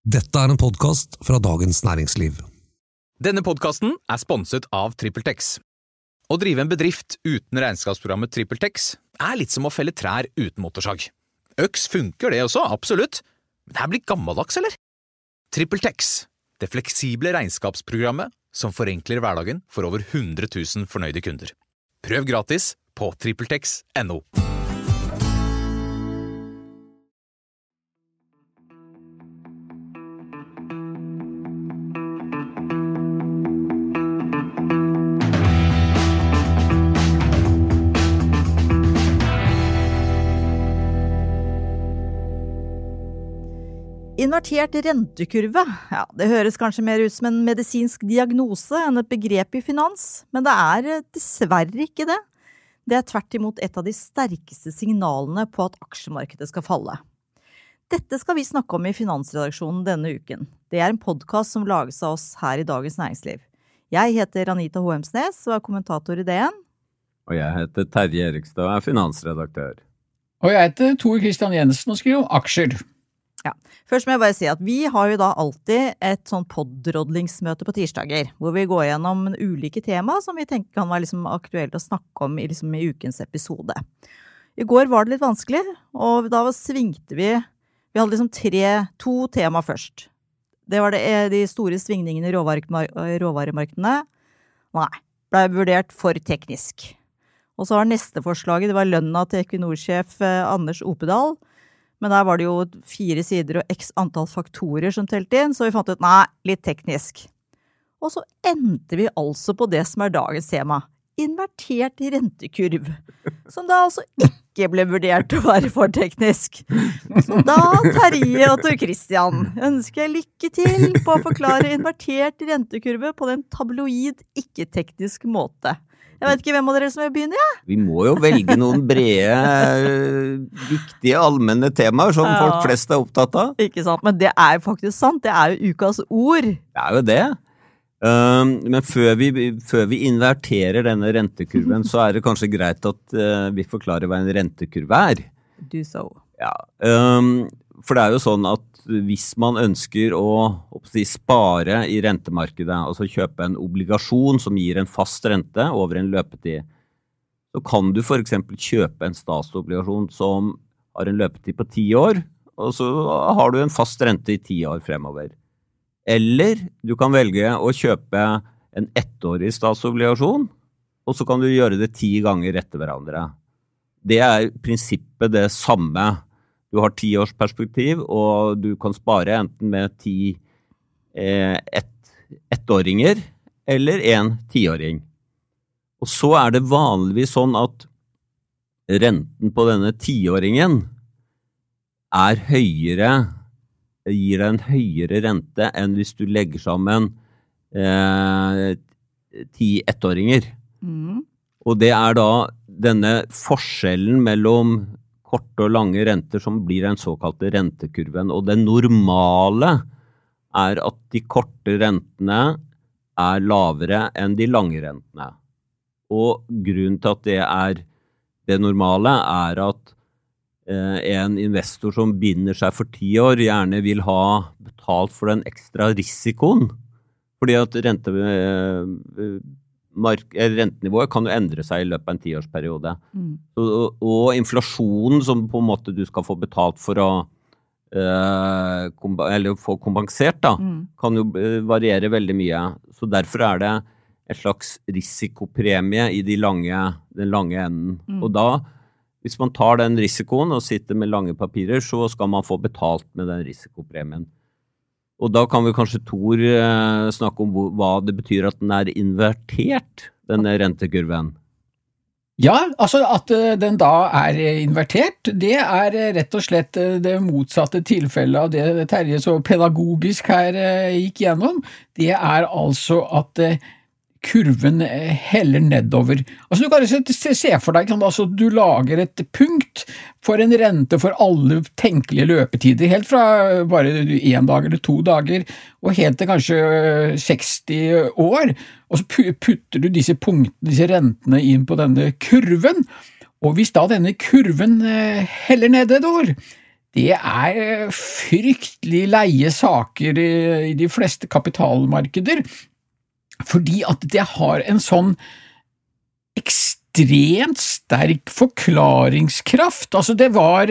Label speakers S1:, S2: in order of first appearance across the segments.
S1: Dette en podcast fra Dagens Næringsliv.
S2: Denne podcasten sponset av TrippelTex. Å drive en bedrift uten regnskapsprogrammet TrippelTex litt som å felle trær uten motorsag. Øks funker det også, absolutt. Men det blitt gammeldags, eller? TrippelTex, det fleksible regnskapsprogrammet som forenkler hverdagen for over 100 000 fornøyde kunder. Prøv gratis på TrippelTex.no.
S3: Invertert rentekurve, det høres kanskje mer ut som en medisinsk diagnose enn et begrep i finans, men det dessverre ikke det. Det tvert imot et av de sterkeste signalene på at aksjemarkedet skal falle. Dette skal vi snakke om i Finansredaksjonen denne uken. Det en podcast som lages av oss her i Dagens Næringsliv. Jeg heter Anita Hoemsnes og kommentator i DN.
S4: Og jeg heter Terje Erikstad og finansredaktør.
S5: Og jeg heter Tor Christian Jensen og skriver om aksjer.
S3: Ja. Først må jeg bare si at vi har jo da alltid et sånn poddrodlingsmøte på tirsdager, hvor vi går gjennom ulike tema som vi tenker kan være liksom aktuelt å snakke om i ukens episode. I går var det litt vanskelig, og da svingte vi hadde liksom to tema først. Det var de store svingningene i råvaremarkedene. Nei, ble vurdert for teknisk. Og så var neste forslaget, det var lønna til Equinor-sjef Anders Opedal. Men der var det jo 4 sider og x antall faktorer som telte inn, så vi fant ut, nei, litt teknisk. Og så endte vi altså på det som dagens tema, invertert rentekurv, som da altså ikke ble vurdert å være for teknisk. Så da, Terje og Tor Christian, ønsker jeg lykke til på å forklare invertert rentekurve på den tabloid ikke-teknisk måte. Jeg vet ikke hvem av dere som vil begynne, ja?
S4: Vi må jo velge noen brede, viktige, allmenne temaer som folk flest opptatt av.
S3: Ikke sant, men det jo faktisk sant. Det jo ukas ord.
S4: Det jo det. Men før vi inverterer denne rentekurven, så det kanskje greit at vi forklarer hva en rentekurve
S3: Do so.
S4: Ja, for det jo sånn at hvis man ønsker å spare i rentemarkedet, altså kjøpe en obligasjon som gir en fast rente over en løpetid, så kan du for eksempel kjøpe en statsobligasjon som har en løpetid på 10 år, og så har du en fast rente i 10 år fremover. Eller du kan velge å kjøpe en 1-årig statsobligasjon, og så kan du gjøre det 10 ganger etter hverandre. Det i prinsippet det samme. Du har 10 års perspektiv, og du kan spare enten med 10 ettåringer eller en 10-åring. Og så det vanligvis sånn at renten på denne 10-åringen høyere, gir deg en høyere rente enn hvis du legger sammen 10 ettåringer. Og det da denne forskjellen mellom korte og lange renter som blir den såkalte rentekurven, og det normale at de korte rentene lavere enn de lange rentene. Og grunnen til at det normale at en investor som binder seg for 10 år gjerne vil ha betalt for den ekstra risikoen, fordi at rentenivået kan jo endre seg i løpet av en 10-årsperiode. Og inflasjonen som på en måte du skal få betalt for å eller få kompensert da, kan jo variere veldig mye. Så derfor det en slags risikopremie i den lange enden. Og da, hvis man tar den risikoen og sitter med lange papirer, så skal man få betalt med den risikopremien. Og da kan vi kanskje Tor snakke om hva det betyr at den invertert, denne rentekurven.
S5: Ja, altså at den da invertert, det rett og slett det motsatte tilfellet av det Terje så pedagogisk her gikk gjennom. Det altså at kurven heller nedover. Altså du kan se for deg, altså du lager et punkt for en rente for alle tenkelige løpetider, helt fra bare 1 dag eller 2 dager, og helt til kanskje 60 år, og så putter du disse punktene, disse rentene inn på denne kurven, og hvis da denne kurven heller nedover, det fryktelig leie saker i de fleste kapitalmarkeder, fordi at det har en sånn ekstremt sterk forklaringskraft. Altså det var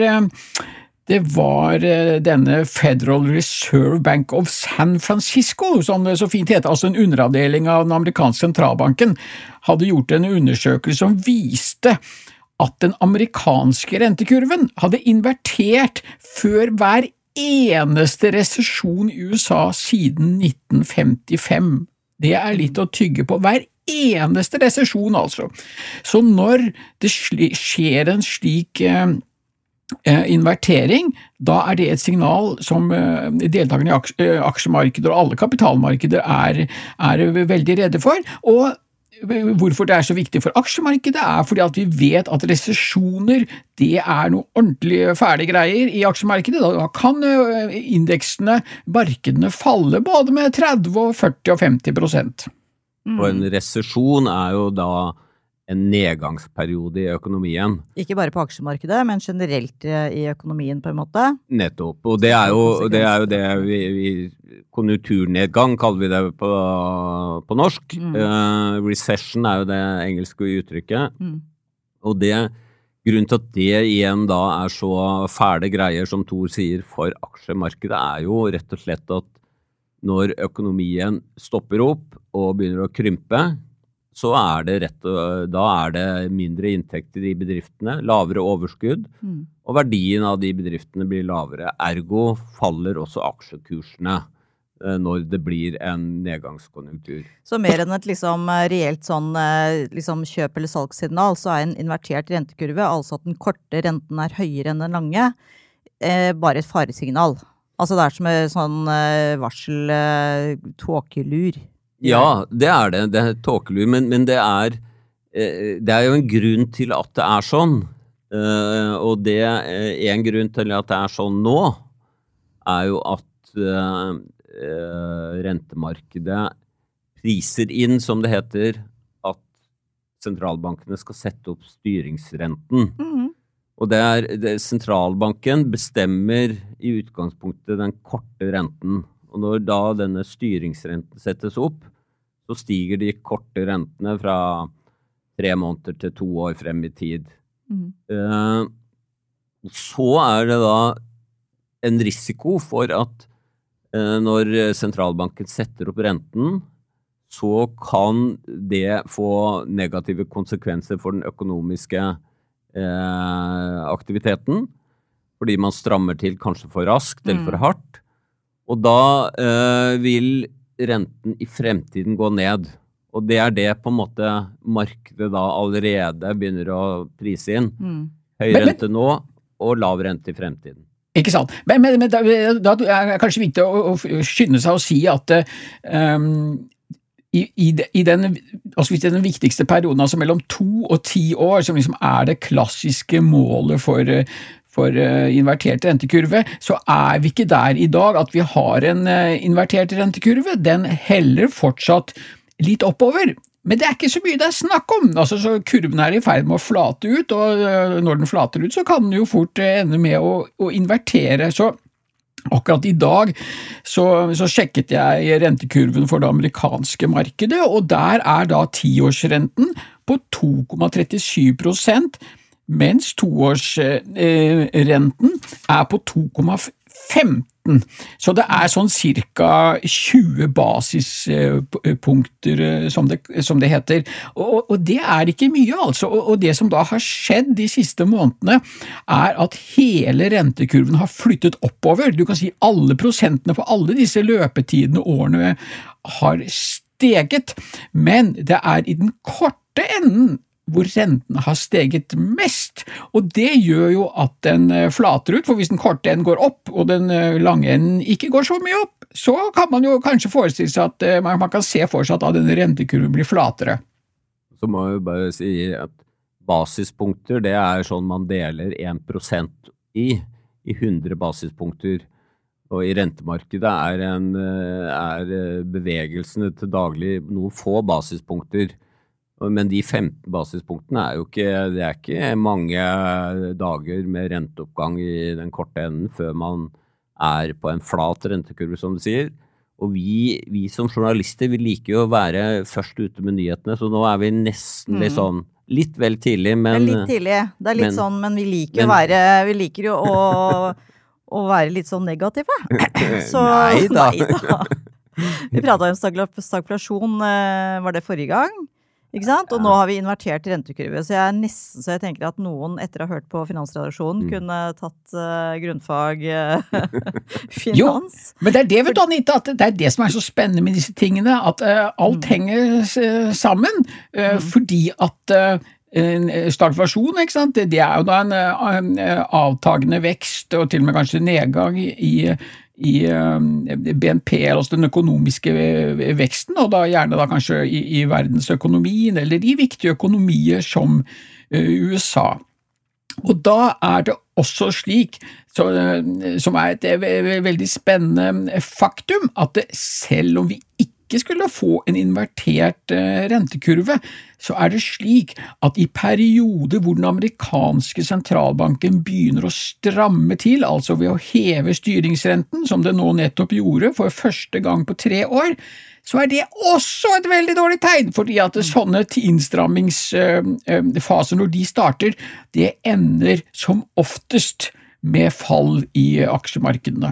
S5: denne Federal Reserve Bank of San Francisco, som det så fint heter, altså en underavdeling av den amerikanske sentralbanken, hadde gjort en undersøkelse som viste at den amerikanske rentekurven hadde invertert før hver eneste resesjon i USA siden 1955. Det litt å tygge på. Hver eneste resesjon, altså. Så når det skjer en slik invertering, da det et signal som deltakerne i aksjemarkedet og alle kapitalmarkeder veldig redde for, og hvorfor det så viktig for aksjemarkedet fordi at vi vet at resesjoner, det noe ordentlig fæle greier i aksjemarkedet. Da kan indeksene, markedene falle både med 30, 40 og 50%.
S4: Og en resesjon jo da en nedgangsperiode i økonomien.
S3: Ikke bare på aksjemarkedet, men generelt i økonomien på en måte.
S4: Nettopp, og det jo det vi konjunkturnedgang kaller vi det på norsk. Recession jo det engelske uttrykket. Og grunnen til at det igjen da så fæle greier som Tor sier for aksjemarkedet jo rett og slett at når økonomien stopper opp og begynner å krympe, så det da det mindre inntekter i bedriftene, lavere overskudd, og verdien av de bedriftene blir lavere. Ergo faller også aksjekursene når det blir en nedgangskonjunktur.
S3: Så mer enn et reelt sånn kjøp- eller salgssignal, så en invertert rentekurve, altså at den korte renten høyere enn den lange, bare et faresignal. Altså det som sånn varsel, tåkelur.
S4: Ja, det det tåkelur, men det jo en grunn til at det sånn, og det en grunn til at det sånn nå, jo at rentemarkedet priser inn, som det heter, at sentralbankene skal sette opp styringsrenten. Og det sentralbanken bestemmer i utgangspunktet den korte renten. Og når da denne styringsrenten settes opp, så stiger de korte rentene fra 3 måneder til 2 år frem i tid. Så det da en risiko for at når sentralbanken setter opp renten, så kan det få negative konsekvenser for den økonomiske aktiviteten, fordi man strammer til kanskje for raskt eller for hardt. Og da vil renten i fremtiden gå ned. Og det det på en måte markedet da allerede begynner å prise inn. Høy rente nå og lav rente i fremtiden.
S5: Ikke sant? Men da det kanskje viktig å skynde seg å si at i den viktigste perioden, altså mellom 2 og 10 år, som det klassiske målet for invertert rentekurve, så vi ikke der i dag at vi har en invertert rentekurve. Den heller fortsatt litt oppover, men det ikke så mye det snakk om. Altså, så kurven I ferd med å flate ut, og når den flater ut, så kan den jo fort ende med å invertere. Så akkurat i dag så sjekket jeg rentekurven for det amerikanske markedet, og der da 10-årsrenten på 2,37%, mens 2-årsrenten på 2,15. Så det sånn cirka 20 basispunkter, som det heter. Og det ikke mye, altså. Og det som da har skjedd de siste månedene, at hele rentekurven har flyttet oppover. Du kan si alle prosentene på alle disse løpetidene, årene, har steget. Men det I den korte enden hvor renten har steget mest, og det gjør jo at den flater ut, for hvis den korte enden går opp, og den lange enden ikke går så mye opp, så kan man jo kanskje forestille seg at man kan se for seg at denne rentekurven blir flatere.
S4: Så må jeg jo bare si at basispunkter, det sånn man deler 1% i 100 basispunkter, og i rentemarkedet bevegelsene til daglig noen få basispunkter. Men de 15 basispunktene det er ikke mange dager med renteoppgang i den korte enden før man på en flat rentekurve, som du sier. Og vi som journalister, vi liker jo å være først ute med nyhetene, så nå vi nesten litt vel tidlig, men...
S3: Det litt tidlig, det litt sånn, men vi liker jo å være litt sånn negative. Så, nei da. Vi pratet om stagflasjon, var det forrige gang? Ikke sant? Og nå har vi invertert rentekurve, så jeg tenker at noen etter å ha hørt på finansredaksjonen kunne tatt grunnfag finans.
S5: Jo, men det det, vet du Anita, at det det som så spennende med disse tingene, at alt henger sammen, fordi at stagflasjon, ikke sant? Det jo da en avtagende vekst, og til og med kanskje nedgang i BNP, altså den økonomiske veksten, og da gjerne da kanskje i verdensøkonomien, eller i viktige økonomier som USA. Og da det også slik, som et veldig spennende faktum, at selv om vi ikke skulle få en invertert rentekurve, så det slik at i perioder hvor den amerikanske sentralbanken begynner å stramme til, altså ved å heve styringsrenten, som det nå nettopp gjorde for første gang på 3 år, så det også et veldig dårlig tegn, fordi at sånne innstrammingsfaser når de starter, det ender som oftest med fall i aksjemarkedene.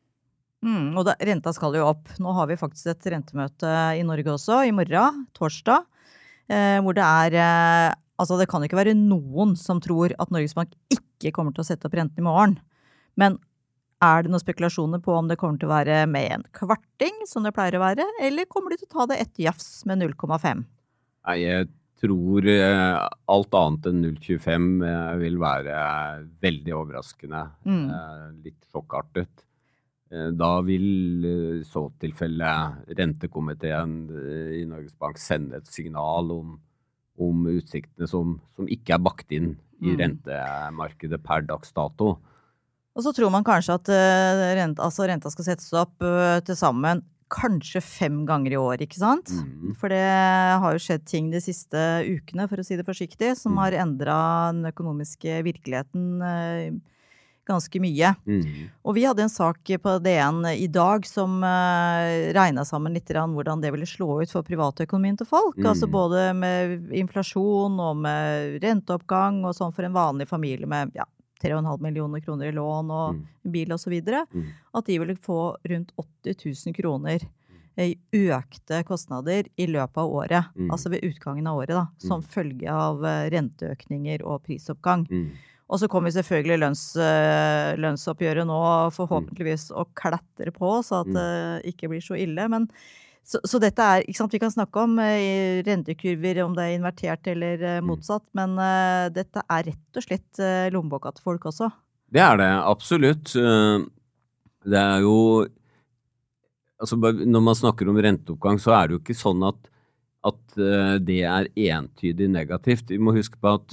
S3: Og renta skal jo opp. Nå har vi faktisk et rentemøte i Norge også, i morgen, torsdag, hvor det altså det kan jo ikke være noen som tror at Norges Bank ikke kommer til å sette opp renten i morgen. Men det noen spekulasjoner på om det kommer til å være med en kvarting, som det pleier å være, eller kommer de til å ta det et jafs med 0,5?
S4: Nei, jeg tror alt annet enn 0,25 vil være veldig overraskende, litt sjokkartet. Da vil så tilfelle rentekomiteen i Norges Bank sende et signal om utsiktene som ikke bakt inn i rentemarkedet per dags dato.
S3: Og så tror man kanskje at renta skal settes opp til sammen kanskje 5 ganger i år, ikke sant? For det har jo skjedd ting de siste ukene, for å si det forsiktig, som har endret den økonomiske virkeligheten ganske mye. Og vi hadde en sak på DN i dag som regnet sammen litt hvordan det ville slå ut for privatøkonomien til folk, altså både med inflasjon og med renteoppgang og sånn for en vanlig familie med 3,5 millioner kroner i lån og en bil og så videre, at de ville få rundt 80 000 kroner i økte kostnader i løpet av året, altså ved utgangen av året da, som følge av renteøkninger og prisoppgang. Og så kommer selvfølgelig lønnsoppgjøret nå forhåpentligvis å klatre på, så at det ikke blir så ille. Men, så dette ikke sant, vi kan snakke om rentekurver, om det invertert eller motsatt, men dette rett og slett lommeboka til folk også.
S4: Det det, absolutt. Det jo, altså når man snakker om renteoppgang, så det jo ikke sånn at det entydig negativt. Vi må huske på at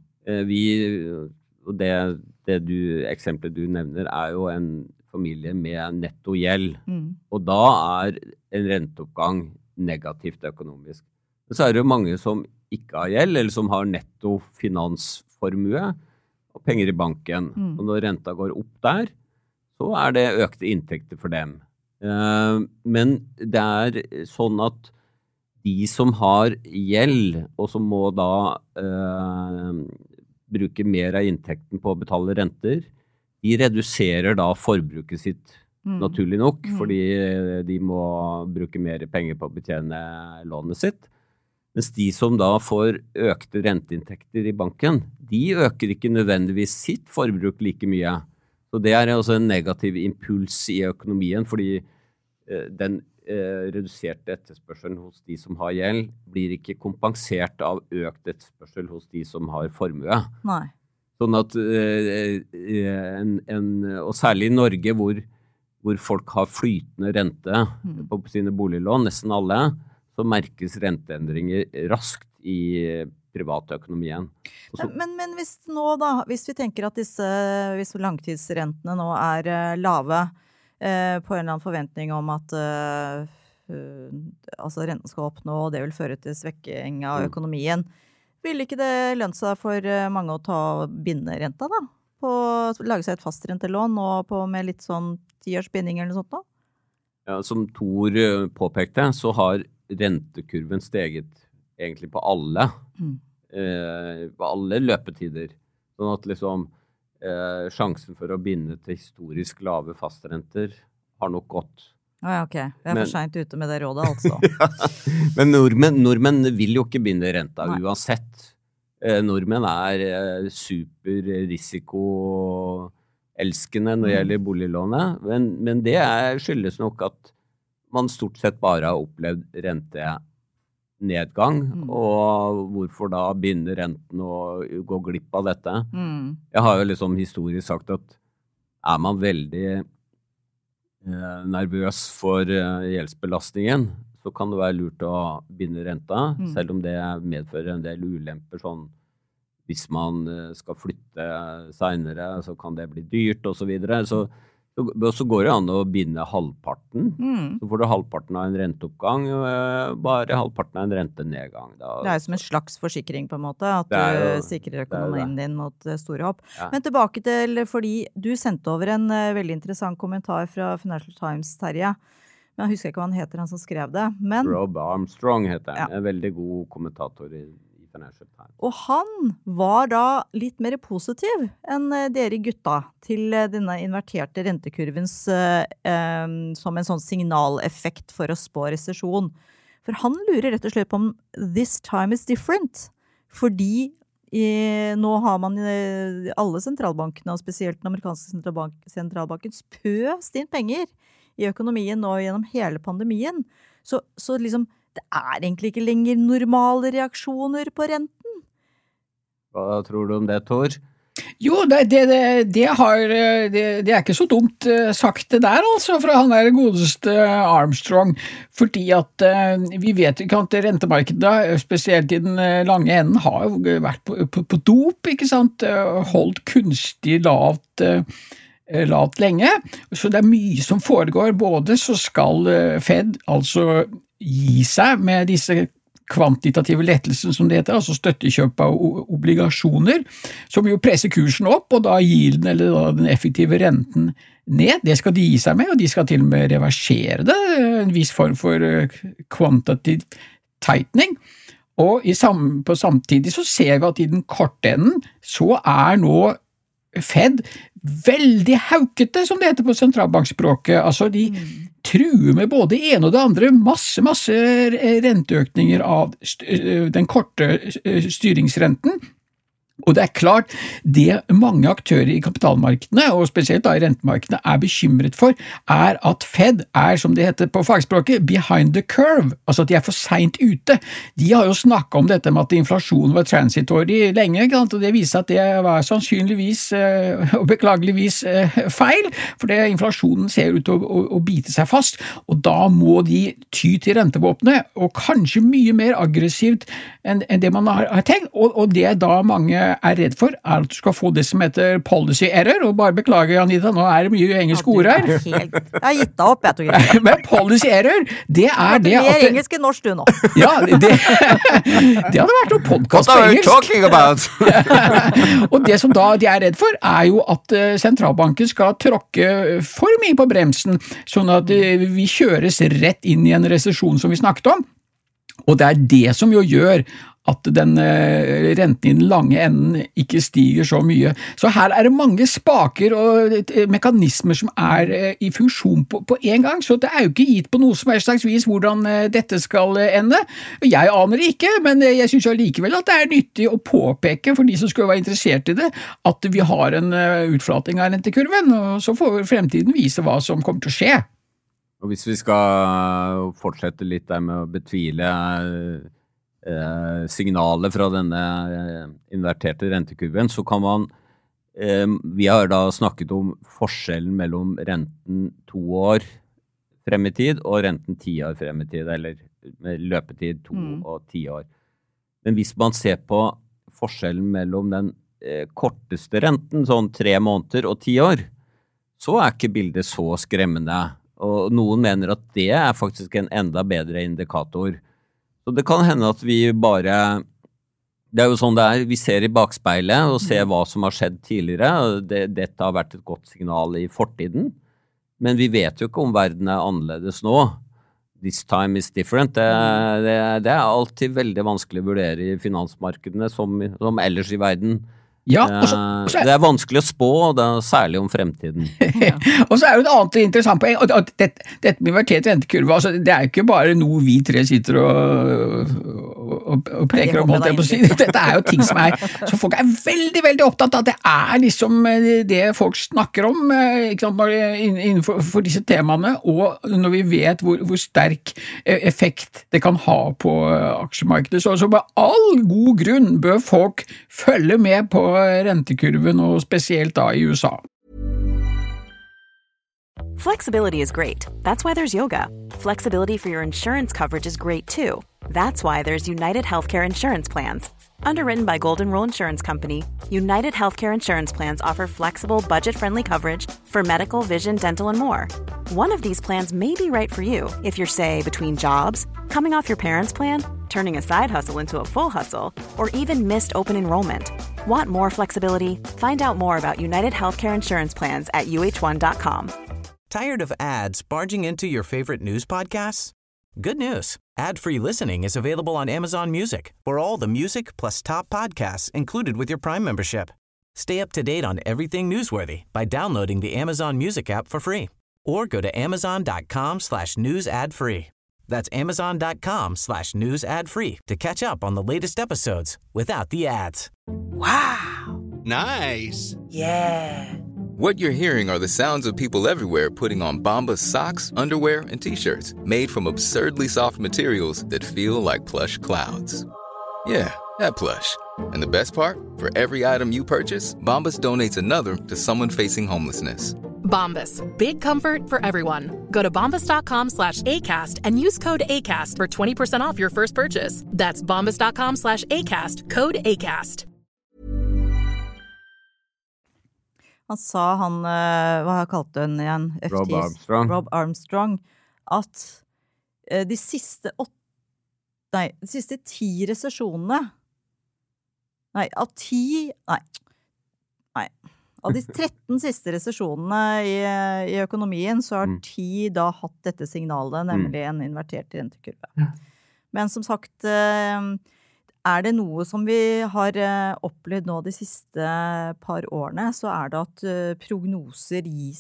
S4: og eksempelet du nevner jo en familie med netto gjeld, og da en renteoppgang negativt økonomisk. Men så det jo mange som ikke har gjeld, eller som har netto finansformue og penger i banken, og når renta går opp der, så det økte inntekter for dem. Men det sånn at de som har gjeld, og som må da bruke mer av inntekten på å betale renter, de reduserer da forbruket sitt naturlig nok, fordi de må bruke mer penger på å betjene lånet sitt. Mens de som da får økte renteinntekter i banken, de øker ikke nødvendigvis sitt forbruk like mye. Så det også en negativ impuls i økonomien, fordi den reduserte etterspørselen hos de som har gjeld blir ikke kompensert av økt etterspørsel hos de som har formue.
S3: Nei.
S4: Sånn at, og særlig i Norge hvor folk har flytende rente på sine boliglån, nesten alle, så merkes renteendringer raskt i privatøkonomien.
S3: Men hvis nå da, hvis vi tenker at hvis langtidsrentene nå lave, på en eller annen forventning om at altså renten skal opp nå, og det vil føre til svekking av økonomien. Vil ikke det lønne seg for mange å binde renta da? Lage seg et fastrentelån og med litt sånn 10 års binding eller noe sånt da?
S4: Ja, som Tor påpekte, så har rentekurven steget egentlig på alle løpetider. Sånn at liksom sjansen for å binde til historisk lave fastrenter har nok gått.
S3: Ja, ok. Vi for sent ute med det rådet, altså.
S4: Ja. Men nordmenn vil jo ikke binde renta uansett. Nordmenn super risikoelskende når det gjelder boliglånet, men det skyldes nok at man stort sett bare har opplevd rentenedgang, og hvorfor da binde renten og gå glipp av dette? Jeg har jo liksom historisk sagt at man veldig nervøs for gjeldsbelastningen, så kan det være lurt å binde renta, selv om det medfører en del ulemper, sånn hvis man skal flytte senere, så kan det bli dyrt og så videre. Så går det an å binde halvparten, så får du halvparten av en renteoppgang, bare halvparten av en rentenedgang. Da.
S3: Det som en slags forsikring på en måte, at du sikrer økonomien din mot store hopp. Ja. Men tilbake til, fordi du sendte over en veldig interessant kommentar fra Financial Times, Terje. Men jeg husker ikke hva han heter, han som skrev det. Men,
S4: Rob Armstrong heter han, en veldig god kommentator i Financial Times.
S3: Og han var da litt mer positiv enn dere gutta til denne inverterte rentekurven som en sånn signaleffekt for å spå resesjon. For han lurer rett og slett på om this time is different. Fordi nå har man alle sentralbankene, og spesielt den amerikanske sentralbanken, pøst inn penger i økonomien nå gjennom hele pandemien. Så liksom det egentlig ikke lenger normale reaksjoner på renten.
S4: Hva tror du om det, Tor?
S5: Jo, det ikke så dumt sagt det der, altså, fra han der godeste Armstrong, fordi at vi vet ikke at rentemarkedet, spesielt i den lange enden, har jo vært på dop, ikke sant? Holdt kunstig lavt lenge, så det mye som foregår. Både så skal Fed altså gi seg med disse kvantitative lettelsene som det heter, altså støttekjøp av obligasjoner, som jo presser kursen opp, og da yielden eller da den effektive renten ned. Det skal de gi seg med, og de skal til og med reversere det, en viss form for quantitative tightening. Og samtidig så ser vi at i den korte enden så nå Fed veldig haukete, som det heter på sentralbankspråket. Altså de truer med både det ene og det andre, masse renteøkninger av den korte styringsrenten. Og det klart, det mange aktører i kapitalmarkedene, og spesielt da i rentemarkedene, bekymret for, at Fed som det heter på fagspråket, behind the curve, altså at de for sent ute. De har jo snakket om dette med at inflasjonen var transitory lenge, og det viser at det var sannsynligvis og beklageligvis feil, for inflasjonen ser ut til å bite seg fast, og da må de ty til rentevåpnet, og kanskje mye mer aggressivt enn det man har tenkt, og det da mange redd for, at du skal få det som heter policy error, og bare beklager, Anita, nå det mye engelske ord her.
S3: Jeg har gitt deg opp, jeg tror.
S5: Men policy error, det det at...
S3: Mer engelsk enn norsk du nå.
S5: Ja, det hadde vært noen podcast på engelsk.
S4: What are you talking about?
S5: Og det som da de redd for, jo at sentralbanken skal tråkke for mye på bremsen, sånn at vi kjøres rett inn i en resesjon som vi snakket om. Og det det som jo gjør at den renten i den lange enden ikke stiger så mye. Så her det mange spaker og mekanismer som i funksjon på en gang, så det jo ikke gitt på noe som slags vis hvordan dette skal ende. Jeg aner det ikke, men jeg synes jo likevel at det nyttig å påpeke for de som skulle være interessert i det, at vi har en utflating av rentekurven, og så får fremtiden vise hva som kommer til å skje.
S4: Og hvis vi skal fortsette litt der med å betvile signaler fra denne inverterte rentekurven, så kan man vi har da snakket om forskjellen mellom renten 2 år frem i tid og renten 10 år frem i tid, eller løpetid 2 og 10 år. Men hvis man ser på forskjellen mellom den korteste renten, sånn 3 måneder og 10 år, så ikke bildet så skremmende. Og noen mener at det faktisk en enda bedre indikator. Så det kan hende at vi bare, det jo sånn det vi ser i bakspeilet og ser hva som har skjedd tidligere. Dette har vært et godt signal i fortiden, men vi vet jo ikke om verden annerledes nå. This time is different. Det alltid veldig vanskelig å vurdere i finansmarkedene som ellers i verden.
S5: Ja,
S4: det vanskelig å spå, særlig om fremtiden.
S5: Og så jo et annet interessant poeng, og dette med invertert rentekurve, altså, det jo ikke bare noe vi tre sitter og preker om, holdt jeg på å si. Dette jo ting som så folk veldig, veldig opptatt av. Det liksom det folk snakker om, ikke sant, innenfor disse temaene, og når vi vet hvor sterk effekt det kan ha på aksjemarkedet, så med all god grunn bør folk følge med på rentekurven, og spesielt da i USA.
S6: Flexibility is great. That's why there's yoga. Flexibility for your insurance coverage is great too. That's why there's United Healthcare Insurance Plans. Underwritten by Golden Rule Insurance Company, United Healthcare Insurance Plans offer flexible, budget-friendly coverage for medical, vision, dental, and more. One of these plans may be right for you if you're, say, between jobs, coming off your parents' plan, turning a side hustle into a full hustle, or even missed open enrollment. Want more flexibility? Find out more about United Healthcare Insurance Plans at uh1.com.
S7: Tired of ads barging into your favorite news podcasts? Good news. Ad-free listening is available on Amazon Music for all the music plus top podcasts included with your Prime membership. Stay up to date on everything newsworthy by downloading the Amazon Music app for free or go to amazon.com/news ad free. That's amazon.com/news ad free to catch up on the latest episodes without the ads.
S8: Wow. Nice.
S9: Yeah. What you're hearing are the sounds of people everywhere putting on Bombas socks, underwear, and T-shirts made from absurdly soft materials that feel like plush clouds. Yeah, that plush. And the best part? For every item you purchase, Bombas donates another to someone facing homelessness.
S10: Bombas. Big comfort for everyone. Go to bombas.com/ACAST and use code ACAST for 20% off your first purchase. That's bombas.com/ACAST. Code ACAST.
S3: Han sa hva kalte hun igjen? Rob Armstrong. At de siste 10 resesjonene av de 13 siste resesjonene i økonomien, så har 10 da hatt dette signalet, nemlig en invertert rentekurve. Men som sagt, det noe som vi har opplevd nå de siste par årene, så det at prognoser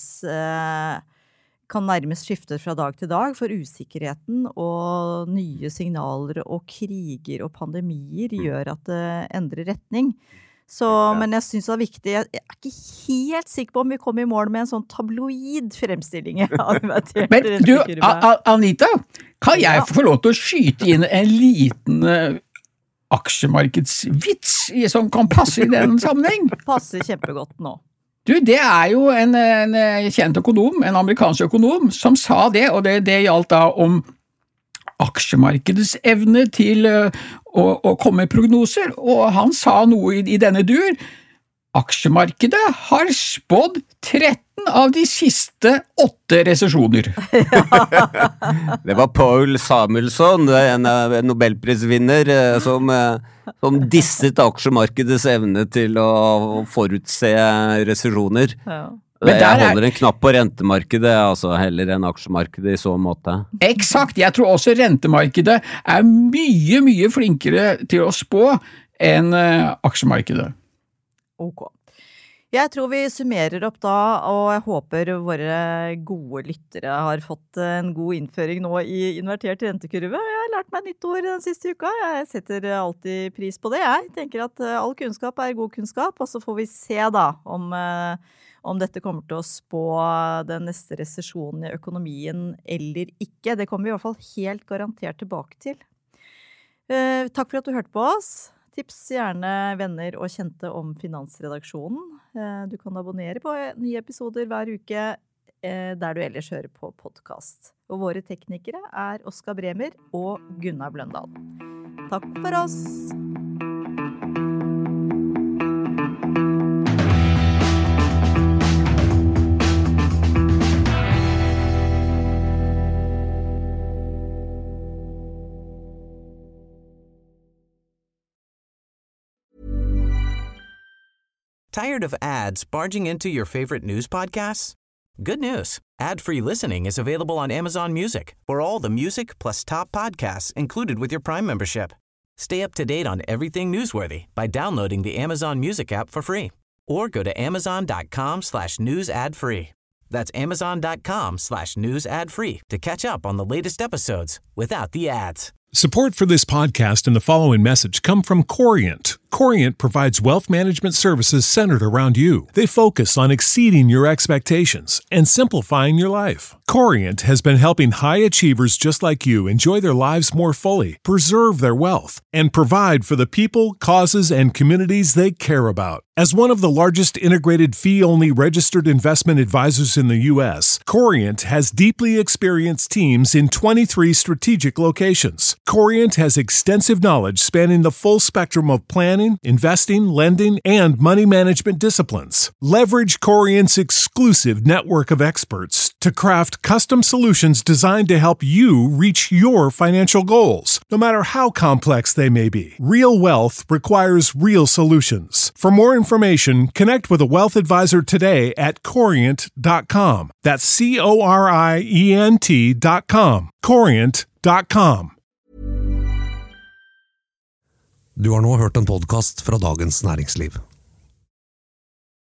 S3: kan nærmest skifte fra dag til dag, for usikkerheten og nye signaler og kriger og pandemier gjør at det endrer retning. Men jeg synes det var viktig, jeg ikke helt sikker på om vi kom i mål med en sånn tabloid fremstilling.
S5: Men du, Anita, kan jeg få lov til å skyte inn en liten aksjemarkedsvits som kan passe i den sammenheng?
S3: Passer kjempegodt nå.
S5: Du, det jo en kjent økonom, en amerikansk økonom, som sa det, og det gjaldt da om aksjemarkedets evne til å komme med prognoser, og han sa noe i denne dur. Aksjemarkedet har spådd 13 av de siste 8 resesjoner.
S4: Det var Paul Samuelson, en Nobelprisvinner, som disset aksjemarkedets evne til å forutse resesjoner. Ja. Jeg holder en knapp på rentemarkedet, altså heller enn aksjemarkedet i så måte.
S5: Eksakt, jeg tror også rentemarkedet mye, mye flinkere til å spå enn aksjemarkedet.
S3: Ok. Jeg tror vi summerer opp da, og jeg håper våre gode lyttere har fått en god innføring nå i invertert rentekurve. Jeg har lært meg nytt ord den siste uka. Jeg setter alltid pris på det. Jeg tenker at all kunnskap god kunnskap, og så får vi se da om dette kommer til å spå den neste resesjonen i økonomien eller ikke. Det kommer vi i hvert fall helt garantert tilbake til. Takk for at du hørte på oss. Tips gjerne venner og kjente om Finansredaksjonen. Du kan abonnere på nye episoder hver uke der du ellers hører på podcast. Og våre teknikere Oskar Bremer og Gunnar Bløndal. Takk for oss!
S7: Tired of ads barging into your favorite news podcasts? Good news. Ad-free listening is available on Amazon Music for all the music plus top podcasts included with your Prime membership. Stay up to date on everything newsworthy by downloading the Amazon Music app for free or go to amazon.com/news ad free. That's amazon.com/news ad free to catch up on the latest episodes without the ads.
S11: Support for this podcast and the following message come from Corient. Corient provides wealth management services centered around you. They focus on exceeding your expectations and simplifying your life. Corient has been helping high achievers just like you enjoy their lives more fully, preserve their wealth, and provide for the people, causes, and communities they care about. As one of the largest integrated fee-only registered investment advisors in the U.S., Corient has deeply experienced teams in 23 strategic locations. Corient has extensive knowledge spanning the full spectrum of planning, investing, lending, and money management disciplines. Leverage Corient's exclusive network of experts to craft custom solutions designed to help you reach your financial goals, no matter how complex they may be. Real wealth requires real solutions. For more information, connect with a wealth advisor today at Corient.com. That's Corient.com. Corient.com.
S1: Du har nå hørt en podcast fra Dagens Næringsliv.